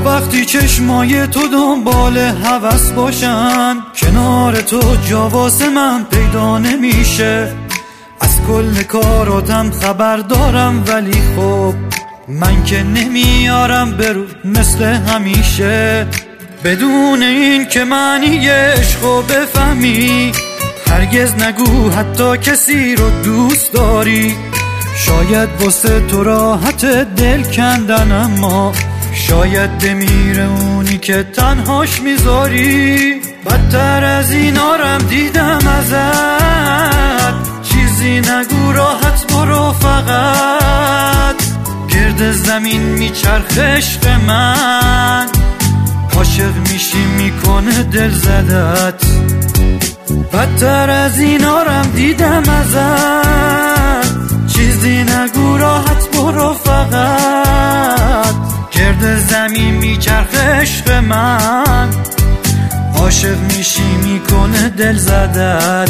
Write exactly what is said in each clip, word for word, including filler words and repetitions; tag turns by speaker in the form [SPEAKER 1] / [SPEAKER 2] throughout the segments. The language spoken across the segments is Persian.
[SPEAKER 1] تا وقتی چشمای تو دنبال هوس باشن، کنار تو جا واسه من پیدا نمیشه. از کل کاراتم خبر دارم ولی خب من که نمیارم برو مثل همیشه. بدون این که معنی عشقو بفهمی، هرگز نگو حتی کسی رو دوست داری. شاید واسه تو راحت دل کندن، اما شاید بمیره اونی که تنهاش میذاری. بدتر از اینارم دیدم ازت، چیزی نگو راحت برو فقط. گرد زمین میچرخه عشق من، عاشق میشی میکنه دل زدت. بدتر از اینارم دیدم ازت، چیزی نگو راحت برو فقط. گرد زمین میچرخه عشق من، عاشق میشی میکنه دل زدت.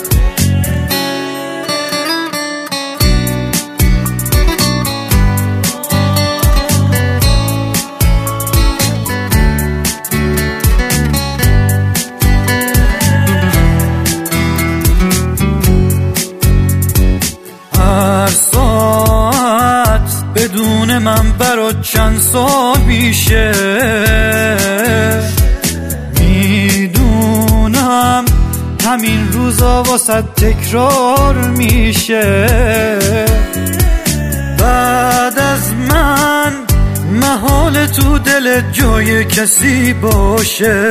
[SPEAKER 1] هر ساعت بدون من برات چند سال میشه. میدونم همین روزا واسه تکرار میشه. بعد از من محال تو دلت جای کسی باشه.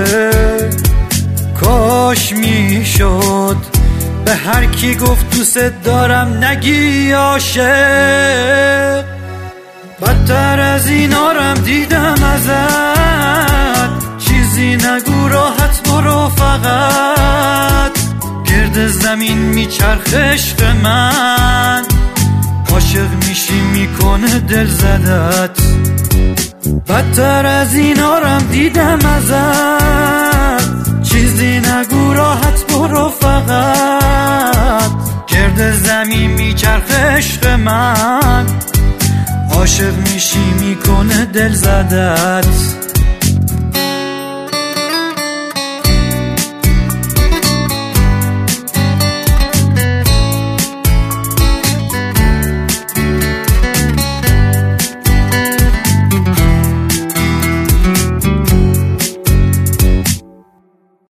[SPEAKER 1] کاش میشد به هر کی گفت دوست دارم نگی عاشق. بدتر از اینارم دیدم ازت، چیزی نگو راحت برو فقط. گرد زمین میچرخه عشق من، عاشق میشی میکنه دل زدت. بدتر از اینارم دیدم ازت، چیزی نگو راحت برو فقط. گرد زمین میچرخه عشق من، عاشق میشی میکنه دل زدت.